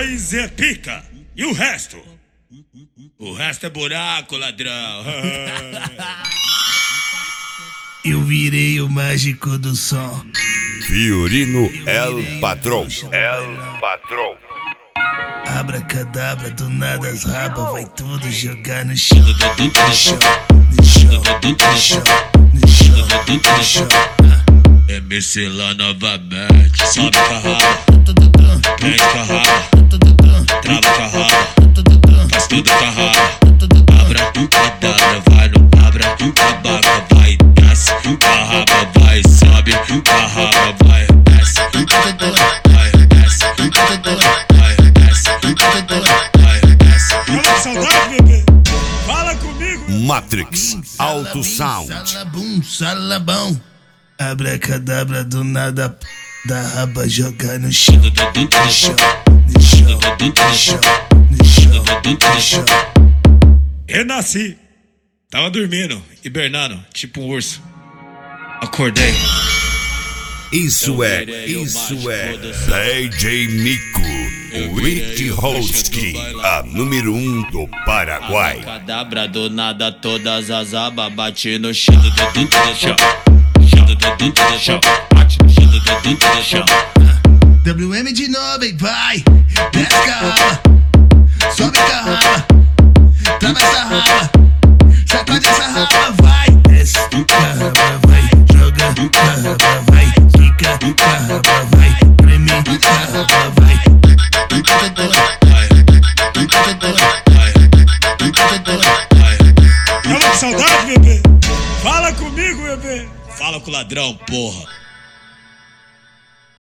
Nós é pica. E o resto? O resto é buraco, ladrão. Eu virei o mágico do som. Fiorino El Patrão. El Patrão. Abracadabra, do nada as rabas vai tudo jogar no chão. No chão, no chão, no chão, no chão, no chão. MC lá novamente. Sobe com a raba, prende com a raba, trava com a raba, faz tudo com a raba. Abra, cadabra, vai no abra, abaca, vai, desce, com a raba, vai, sobe, com a raba, vai, desce, vai, desce, vai, desce, vai, desce. Fala saudade, bebê. Fala comigo. Matrix Alto Sound. Salabum, salabão. Abracadabra, do nada da raba jogar no chão. No chão, no chão, no chão, no chão, no chão. Renasci. Tava dormindo, hibernando, tipo um urso. Acordei. Isso é DJ Nico, o It Holski, a número 1 do Paraguai. Cadabra do nada, todas as abas bate no chão. Chão, chão, bate no chão. WM de novo, hein, vai. Desce com a raba, sobe com a raba, trava essa raba, sacode essa raba, vai. Desce com a raba, vai. Joga com a raba, vai. Fica com a raba, vai. Preme com a raba, vai. Fala com saudade, bebê. Fala comigo, bebê. Fala com o ladrão, porra.